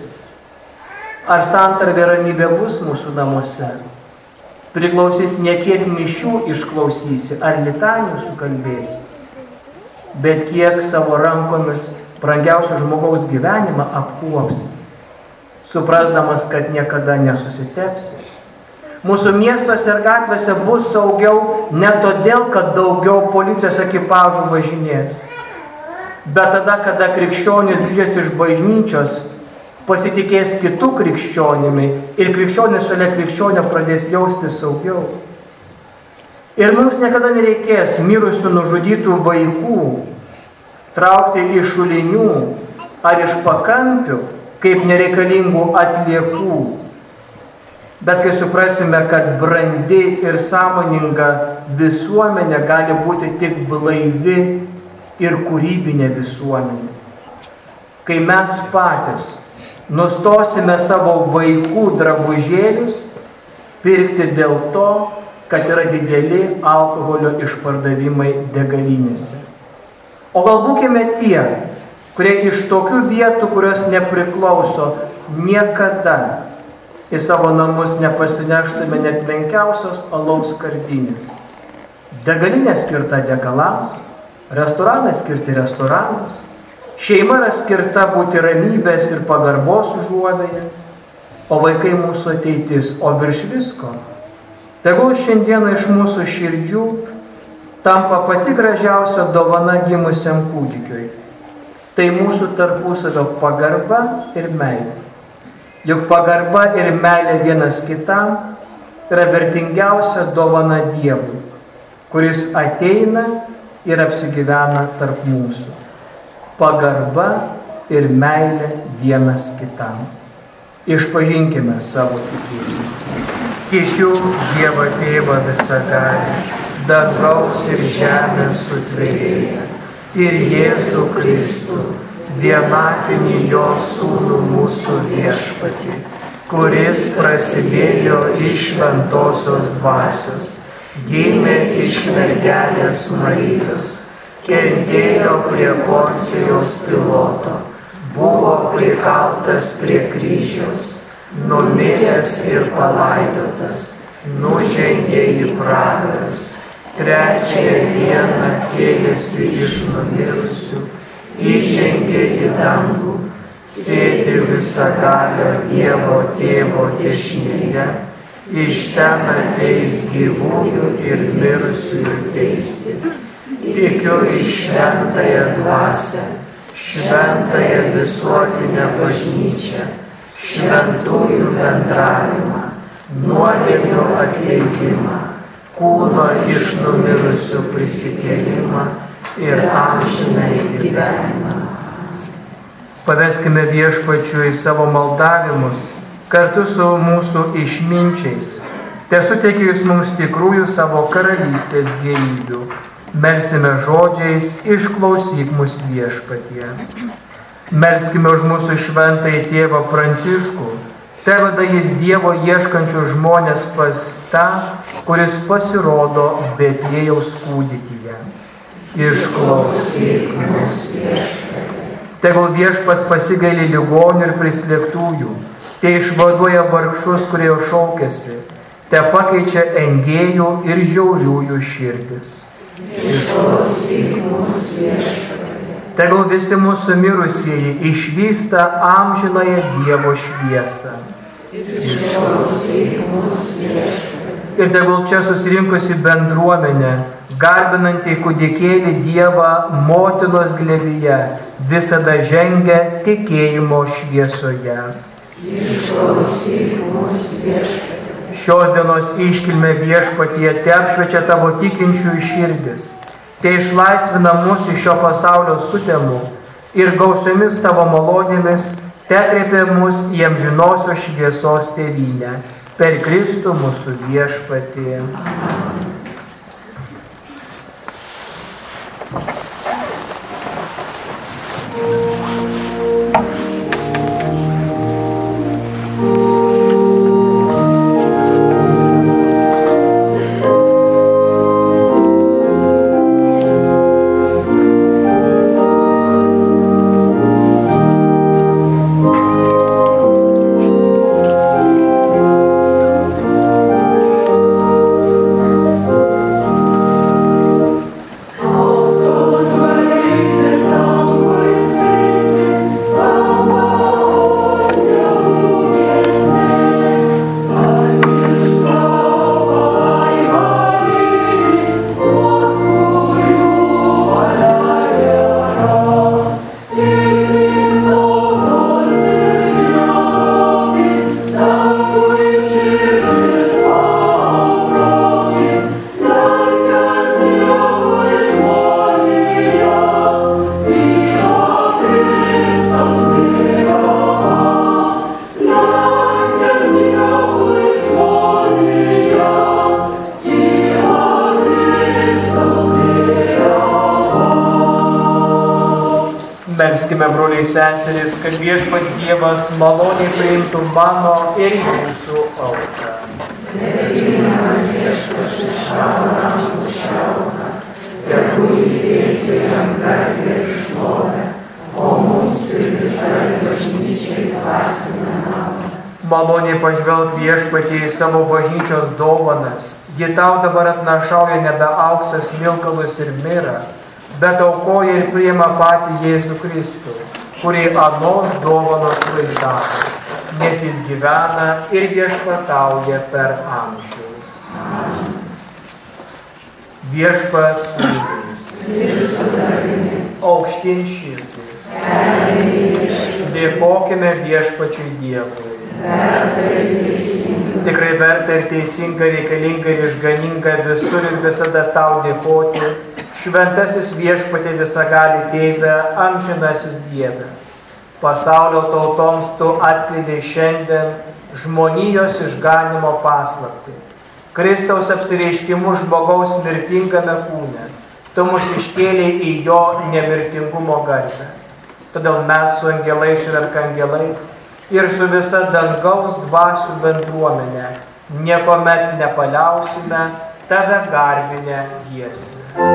Ar santarvė ramybė bus mūsų namuose? Priklausys ne kiek mišių išklausysi, ar litanijų sukalbėsi, bet kiek savo rankomis brangiausių žmogaus gyvenimą apkuopsi, suprasdamas, kad niekada nesusitepsi. Mūsų miestuose ir gatvėse bus saugiau ne todėl, kad daugiau policijos ekipažų važinės, bet tada, kada krikščionys grįžęs iš bažnyčios pasitikės kitų krikščionimi ir krikščionis šalia krikščionio pradės jausti saugiau. Ir mums niekada nereikės mirusių nužudytų vaikų traukti iš šulinių ar iš pakampių kaip nereikalingų atliekų. Bet kai suprasime, kad brandi ir sąmoninga visuomenė gali būti tik blaivi ir kūrybinė visuomenė. Kai mes patys nustosime savo vaikų drabužėlius pirkti dėl to, kad yra dideli alkoholio išpardavimai degalinėse. O gal būkime tie, kurie iš tokių vietų, kurios nepriklauso, niekada į savo namus nepasineštume net menkiausios alaus skardinės. Degalinė skirta degalams, restoranai skirti restoranams, šeima yra skirta būti ramybės ir pagarbos užuovėje, o vaikai mūsų ateitis, o virš visko. Tegul šiandieną iš mūsų širdžių tampa pati gražiausia dovana gimusiam kūdikiui. Tai mūsų tarpusavio pagarba ir meilė. juk pagarba ir meilė vienas kitam yra vertingiausia dovana Dievui, kuris ateina ir apsigyvena tarp mūsų. Pagarba ir meilė vienas kitam. Išpažinkime savo tikėjimą. Tikiu Dievą Tėvą visagalį, dangaus ir žemės sutvėrėją, ir Jėzų Kristų, vienatinį jo sūnų mūsų viešpatį, kuris prasidėjo iš šventosios dvasios, gimė iš mergelės Marijos, kentėjo prie Poncijos Piloto, buvo prikaltas prie kryžiaus, numiręs ir palaidotas, nužengė į pragarus, trečiąją dieną kėlėsi iš numirusių, įžengė į dangų, sėdi visagalio Dievo Tėvo dešinėje, iš ten ateis gyvųjų ir mirusiųjų teisti. Tikiu į šventąją dvasią, šventąją visuotinę bažnyčią, šventųjų bendravimą, nuodėmių atleidimą, kūno iš numirusių prisikėlimą ir amžinąjį gyvenimą. Paveskime Viešpačiui savo maldavimus kartu su mūsų išminčiais. Tesuteikia Jis mums tikrųjų savo karalystės gėrybių. Melsime žodžiais, išklausyk mus Viešpatie. Melskime už mūsų šventąjį tėvą Pranciškų. Teveda jis Dievo ieškančių žmonės pas tą, kuris pasirodo Betliejaus kūdikyje. Išklausyk mus Viešpatie. Tegul Viešpats pasigaili ligonių ir prislėgtųjų, te išvaduoja vargšus, kurie jau šaukiasi, te pakeičia engėjų ir žiauriųjų širdis. Išklausyk mus Viešpatie. Tegul visi mūsų mirusieji išvysta amžinąją Dievo šviesą. Išklausyk mus Viešpatie. Ir tegul čia susirinkusi bendruomenė, garbinantį kūdikėlį Dievą motinos glėbyje, visada žengia tikėjimo šviesoje. Išklausyk mus Viešpatie. Šios dienos iškilmė Viešpatie te apšviečia tavo tikinčiųjų širdis, te išlaisvina mus iš šio pasaulio sutemų ir gausiomis tavo malonėmis te kreipia mus į amžinosios šviesos tėvynę per Kristų mūsų Viešpatį. Melskime, broliai seserys, kad Viešpats Dievas maloniai priimtų mano ir jūsų auką. Priima Viešpats iš tavo rankų šiauką, tegu įteikia jam garbę ir šlovę, o mums ir visai bažnyčiai dvasinę naudą. Maloniai pažvelk Viešpatie į savo bažnyčios dovanas. Ji tau dabar atnašauja nebe auksas, smilkalus ir mirą, bet aukoja ir priima patį Jėzų Kristų, kurį anos dovanos vaizdavo, nes jis gyvena ir viešpatauja per amžius. Viešpats su jumis, aukštyn širdis, dėkokime Viešpačiui Dievui. Tikrai verta ir teisinga, reikalinga ir išganinga visur ir visada tau dėkoti, šventasis Viešpatie visagali Tėve, amžinasis Dieve. Pasaulio tautoms tu atskleidei šiandien žmonijos išganimo paslaptį. Kristaus apsireiškimu žmogaus mirtingame kūne, tu mus iškėlei į jo nemirtingumo garbę. Todėl mes su angelais ir arkangelais ir su visa dangaus dvasių bendruomenė niekuomet nepaliausime tave garbinę giesmę.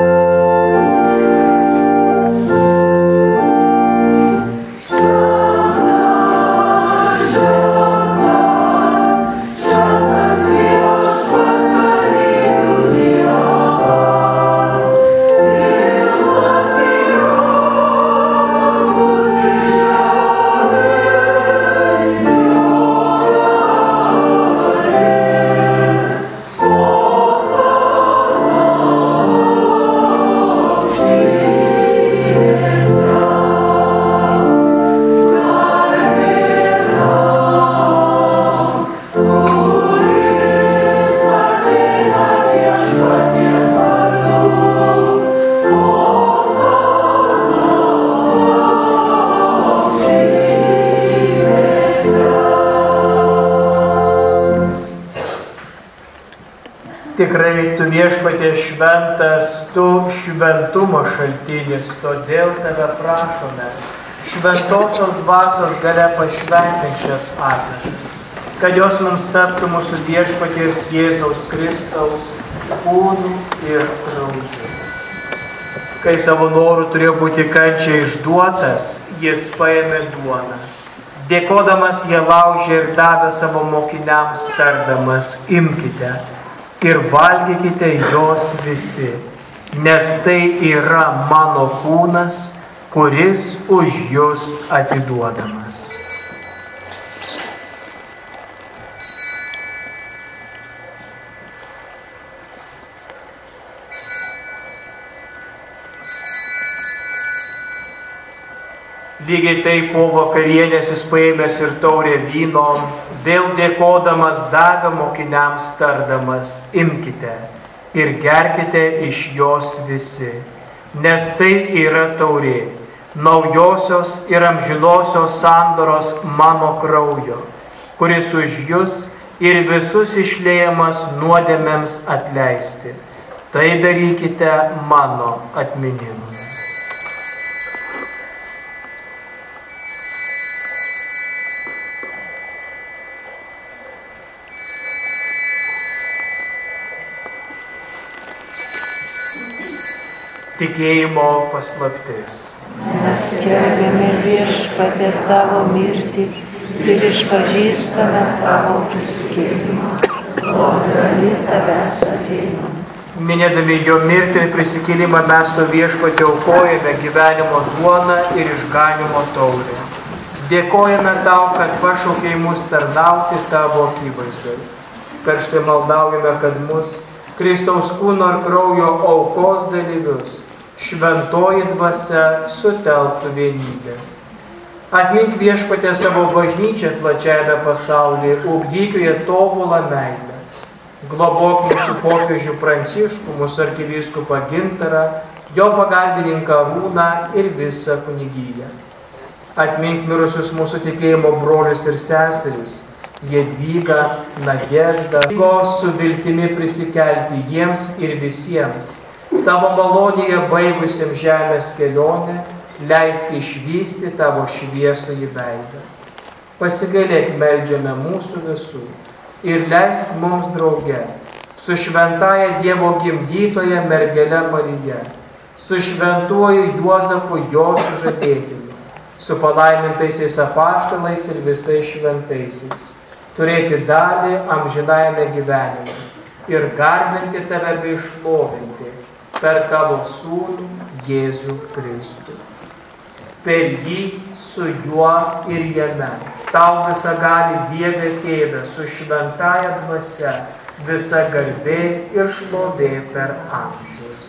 Tikrai tu Viešpatie šventas, tu šventumo šaltinis, todėl tave prašome, šventosios dvasios galia pašventinčias atnašas, kad jos mums taptų mūsų Viešpaties Jėzaus Kristaus kūnu ir krauju. Kai savo norų turėjo būti kančiai išduotas, jis paėmė duoną. Dėkodamas ją laužė ir davė savo mokiniams tardamas, imkite ir valgykite jos visi, nes tai yra mano kūnas, kuris už jus atiduodamas. Lygiai taip po vakarienės jis paėmęs ir taurę vyno, vėl dėkodamas davė mokiniams tardamas, imkite ir gerkite iš jos visi, nes tai yra taurė, naujosios ir amžinosios sandoros mano kraujo, kuris už jus ir visus išliejamas nuodėmėms atleisti. Tai darykite mano atminimui. Tikėjimo paslaptis. Mes skelbiame Viešpatie tavo mirtį ir išpažįstame tavo prisikėlimą, laukdami tavęs atėjimo. Minėdami jo mirtį ir prisikėlimą mes to Viešpatie aukojame gyvenimo duoną ir išganimo taurę. Dėkojame tau, kad pašaukei mus tarnauti tavo akivaizdoje. Karštai maldaujame, kad mus Kristaus kūno ir kraujo aukos dalyvius šventoji dvasia sutelktų vienybę. Atmink Viešpatie savo bažnyčią plačiame pasaulyje, ugdyk joje tobulą meilę. Globok mūsų popiežių Pranciškų, mūsų arkivyskupą Gintarą, jo pagalbininką Arūną ir visą kunigyją. Atmink mirusius mūsų tikėjimo brolius ir seseris, Jadvygą, Nadeždą, su viltimi prisikelti jiems ir visiems. Tavo malonėje baigusiems žemės kelionę, leisti išvysti tavo šviesųjį veidą. Pasigailėk, meldžiame mūsų visų ir leisk mums drauge su šventaja Dievo gimdytoja mergele Marija, su šventuoju Juozapu jo sužadėtiniu, su palaimintaisiais apaštalais ir visais šventaisiais, turėti dalį amžinajame gyvenime ir garbinti tave bei šlovinti per tavo sūnų Jėzų Kristų. Per jį, su juo ir jame, tau visagali Dieve Tėve, su šventąja dvasia, visa garbė ir šlovė per amžius.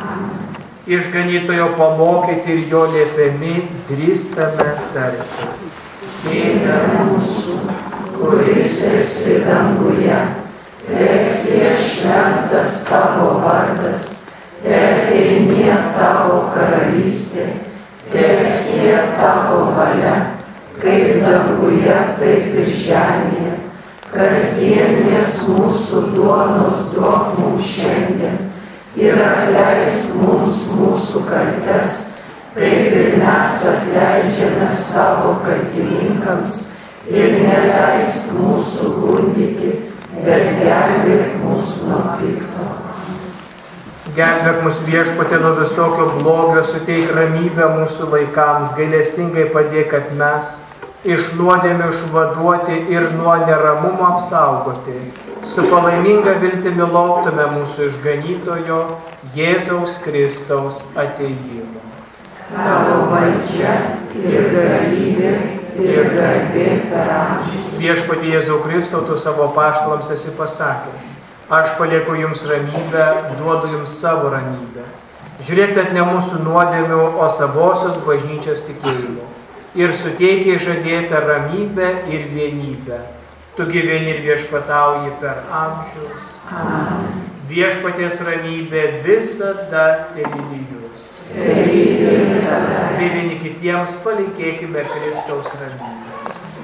Išganytojo pamokyti ir jo liepiami drįstame tarti. Tėve mūsų, kuris esi danguje, teesie šventas tavo vardas, teateinie tavo karalystė, teesie tavo valia, kaip danguje, taip ir žemėje. Kasdienės mūsų duonos duok mums šiandien ir atleisk mums mūsų kaltes, kaip ir mes atleidžiame savo kaltininkams, ir neleisk mūsų gundyti, bet gelbėk mus nuo pikto. Gelbėk mus Viešpatie nuo visokio blogio, suteik ramybę mūsų laikams, gailestingai padėk, kad mes iš nuodėmių išvaduoti ir nuo neramumo apsaugoti, su palaiminga viltimi lauktume mūsų išganytojo Jėzaus Kristaus atėjimo. Tavo valdžia ir galybė ir garbė per amžius. Viešpatie Jėzau Kristau, tu savo apaštalams esi pasakęs: aš palieku jums ramybę, duodu jums savo ramybę. Žiūrėk, kad ne mūsų nuodėmių, o savosios bažnyčios tikėjimo. Ir suteikia žadėtą ramybę ir vienybę. Tu gyveni ir viešpatauji per amžius. Amen. Viešpaties ramybė visada telydi jūs. Tai vieni kitiems palinkėkime Kristaus ramybės.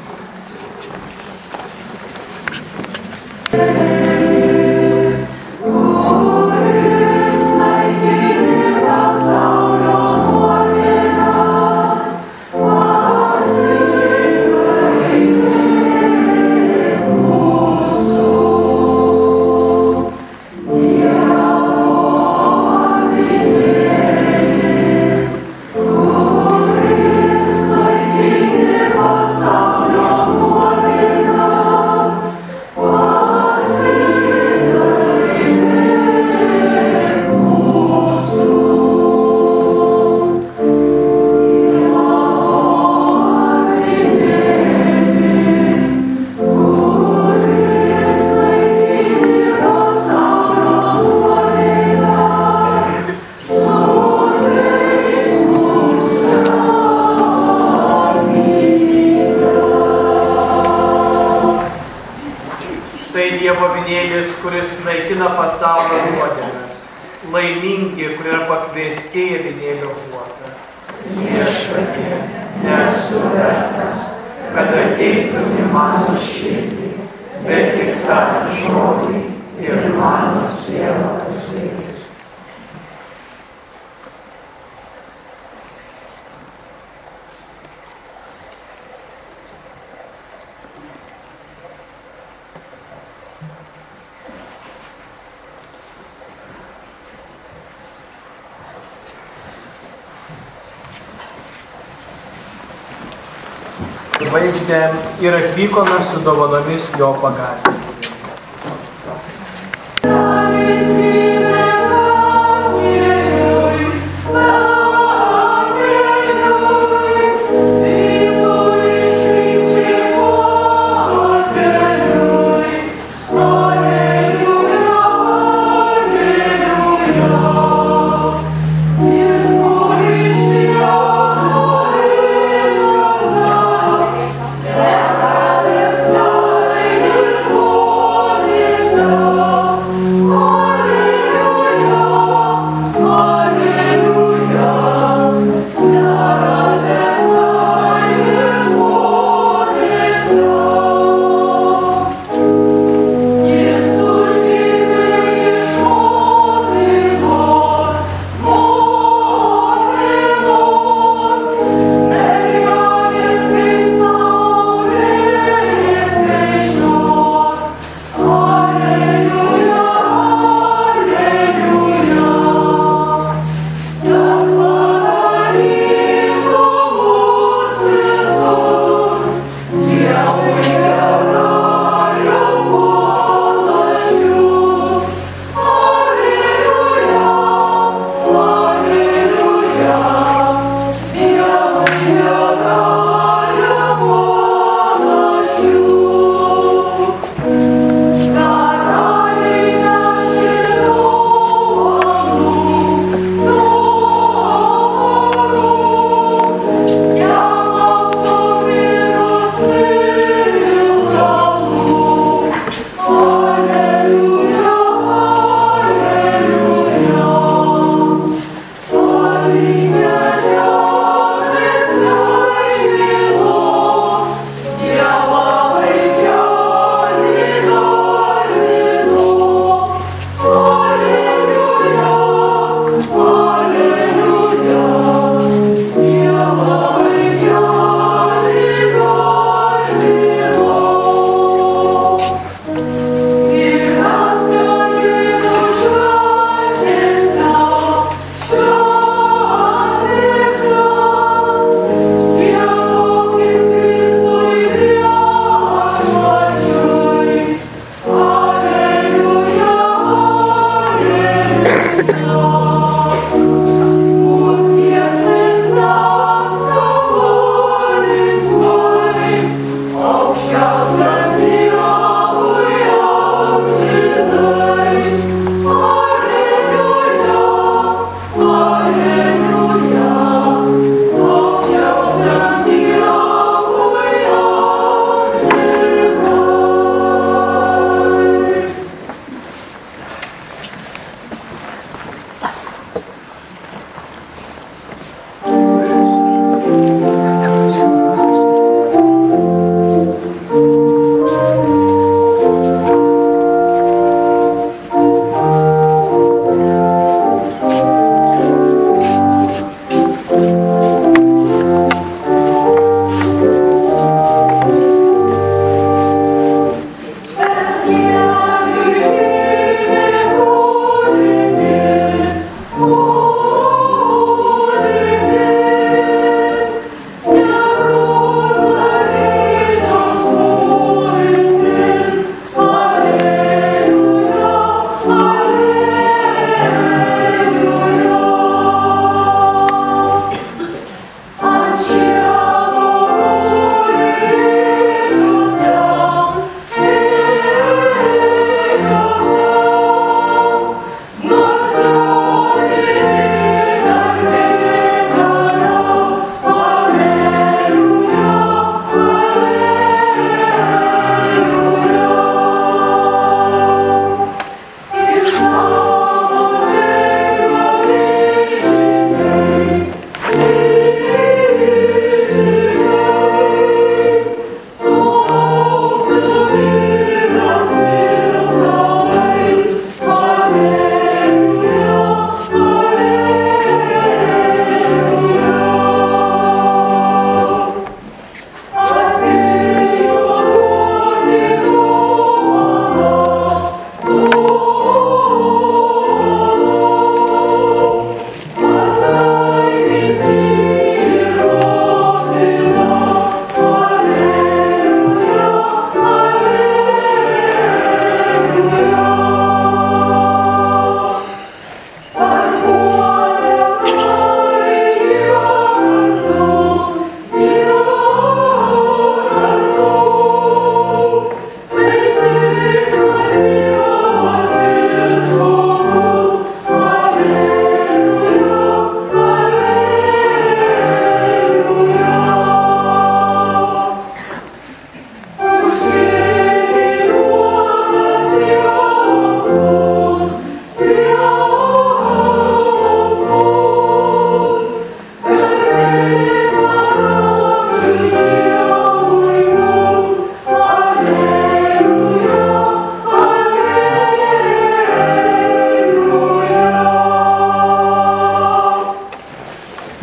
Kuris naikina pasaulio nuodėmes, laimingi, kurie yra pakviesti į avinėlio puotą. Viešpatie, nesu vertas, kad ateitum į mano širdį, bet tik tark žodį ir mano siela pasveiks. Žvaigždę ir atvykome su dovanomis jo pagalbai. Oh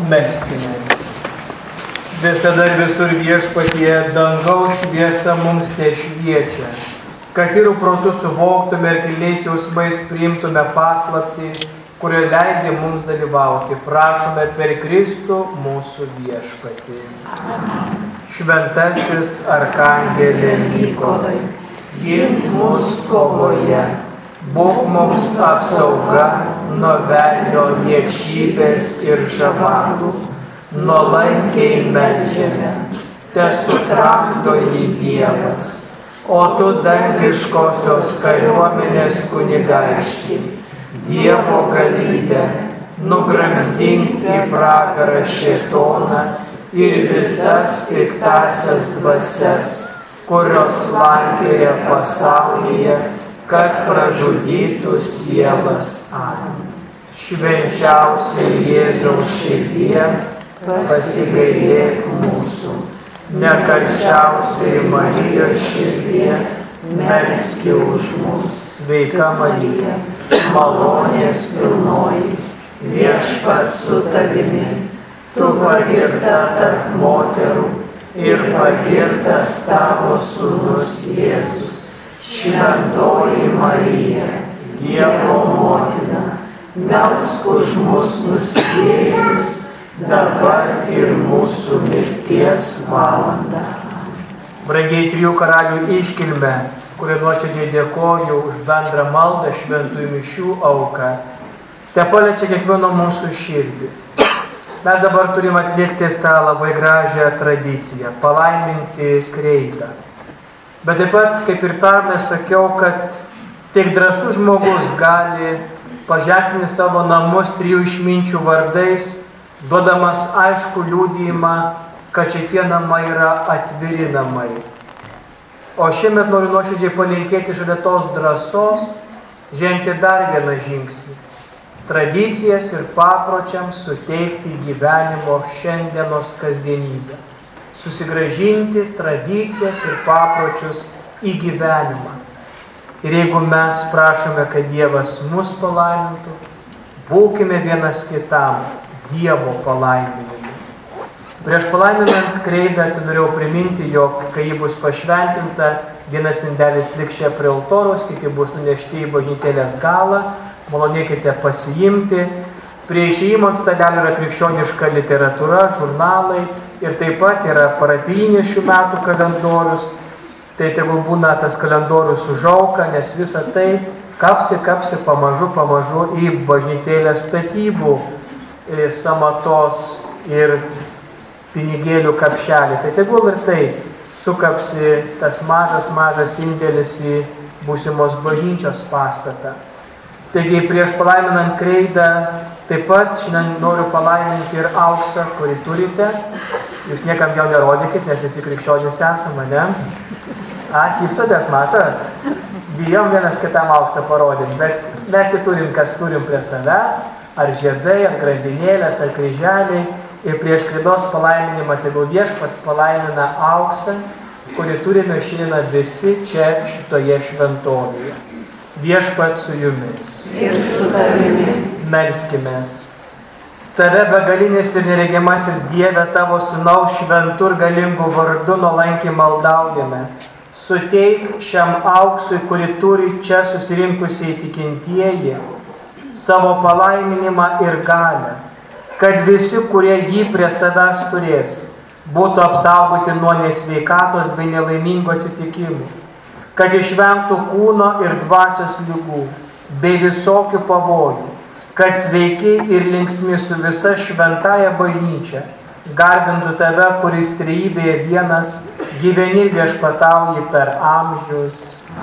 Melskimės. Visada ir visur Viešpatie dangaus šviesa mums tešviečia, kad ir protu suvoktume ir giliais jausmais priimtume paslaptį, kurio leidė mums dalyvauti. Prašome per Kristų mūsų Viešpatį. Šventasis Arkangelė Mykolai, gink mus kovoje, būk mums apsauga nuo velnio niekšybės ir žavangų. nuolankiai meldžiame, tesutramdo jį Dievas, O tu dangiškosios kariuomenės kunigaikšti, Dievo galybę, nugramzdink į pragarą šėtoną ir visas piktasias dvasias, kurios slankioja pasaulyje, kad pražudytų sielas. Amen. švenčiausiai Jėzaus širdie, Pasigailėk mūsų, nekalčiausiai Marijos širdie, melski už mus. sveika Marija, Malonės pilnoji, Viešpats su tavimi, tu pagirta tarp moterų ir pagirtas tavo sūnus Jėzus. Šventoji Marija, Dievo motina, melsk už mus nusidėjėlius, dabar ir mūsų mirties valandą. brangiai trijų karalių iškilme, kurie nuoširdžiai dėkoju už bendrą maldą šventųjų mišių auką, te paliečia kiekvieno mūsų širdį. Mes dabar turime atlikti tą labai gražią tradiciją, palaiminti kreidą. Bet taip pat, kaip ir pernai sakiau, kad tik drąsus žmogus gali paženklinti savo namus trijų išminčių vardais, duodamas aišku liudijimą, kad šitie namai yra atviri namai. O šiemet noriu nuoširdžiai palinkėti šalia tos drąsos žengti dar vieną žingsnį. Tradicijas ir papročiams suteikti gyvenimo šiandienos kasdienybę. Susigrąžinti tradicijas ir papročius į gyvenimą. Ir jeigu mes prašome, kad Dievas mus palaimintų, būkime vienas kitam Dievo palaiminimu. Prieš palaiminant kreidą norėjau priminti, jog kai ji bus pašventinta, vienas indelis liks čia prie altoriaus, kiti bus nunešti į bažnytėlės galą, malonėkite pasiimti. Prie išėjimo ant stalelio yra krikščioniška literatūra, žurnalai ir taip pat yra parapijinis šių metų kalendorius. Tai tegul būna tas kalendorius užauka, nes visa tai kapsi pamažu į bažnytėlės statybų samatos ir pinigėlių kapšelį. Tai tegul ir tai sukapsi tas mažas indėlis į būsimos bažnyčios pastatą. Taigi prieš palaiminant kreidą taip pat šiandien noriu palaiminti ir auksą, kurį turite. Jūs niekam jo nerodykit, nes visi krikščionys esame, ne? Aš šypsotės, matot? Bijom vienas kitam auksą parodyti, bet mes jį turim, kas turim prie savęs, ar žiedai, ar grandinėlės, ar kryželiai. Ir prieš kreidos palaiminimą tegul Viešpats palaimina auksą, kurį turime šiandien visi čia šitoje šventovėje. Viešpats su jumis. Ir su tavimi. Melskimės. Tave begalinis ir neregimasis Dieve, tavo sūnaus šventų ir galingų vardu nuolankiai maldaujame. Suteik šiam auksui, kurį turi čia susirinkusiai tikintieji, savo palaiminimą ir galią, kad visi, kurie jį prie savęs turės, būtų apsaugoti nuo nesveikatos bei nelaimingų atsitikimų, kad išvengtų kūno ir dvasios ligų bei visokių pavojų, kad sveiki ir linksmi su visa šventąja bažnyčia garbintų tave, kuris trejybėje vienas, gyveni ir viešpatauji per amžius.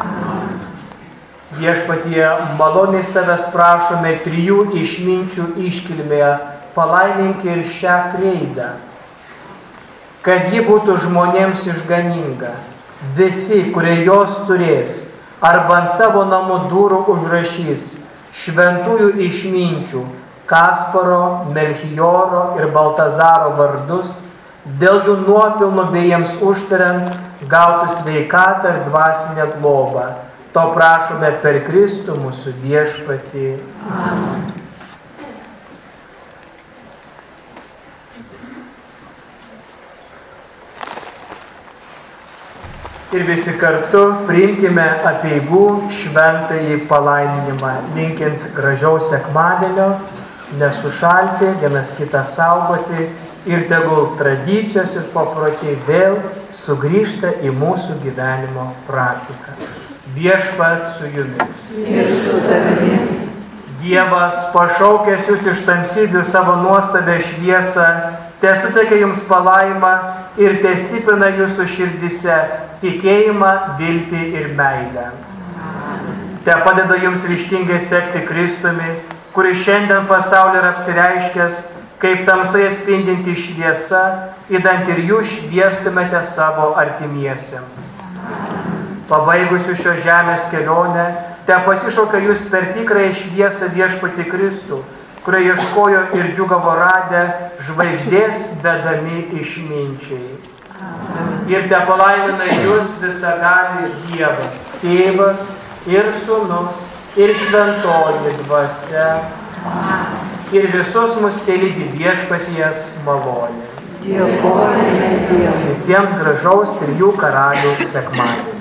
Viešpatie, maloniais tavęs prašome trijų išminčių iškilmėje, palaimink ir šią kreidą, kad ji būtų žmonėms išganinga. Visi, kurie jos turės, arba ant savo namų durų užrašys šventųjų išminčių, Kasparo, Melchioro ir Baltazaro vardus, dėl jų nuopilnų bei jiems užtariant gautų sveikatą ir dvasinę globą. To prašome per Kristų mūsų Viešpatį. Amen. Ir visi kartu priimkime apeigų šventąjį palaiminimą, linkint gražiaus sekmadienio, nesušalti, vienas kitą saugoti ir tegul tradicijos ir papročiai vėl sugrįžta į mūsų gyvenimo praktiką. Viešpats su jumis. Ir su tavimi. Dievas, pašaukęs jūs iš tamsybių savo nuostabę šviesą, tesuteikia jums palaimą ir testiprina jūsų širdise tikėjimą, viltį ir meilę. Te padeda jums ryžtingai sekti Kristumi, kuris šiandien pasaulį yra apsireiškęs, kaip tamsoje spindinti šviesa, įdant ir jūs šviestumėte savo artimiesiems. Pabaigusių šio žemės kelionę, te pasišaukia jūs per tikrąją šviesą Viešpatį Kristų, kurio ieškojo ir džiūgavo radę žvaigždės vedami išminčiai. Ir te palaimina jūs visagalis Dievas, Tėvas ir Sūnus ir Šventoji Dvasia. Ir visus mus telydi Viešpaties malonė. Dėkojame Dievui. Visiems gražaus 3 karalių sekmadienio.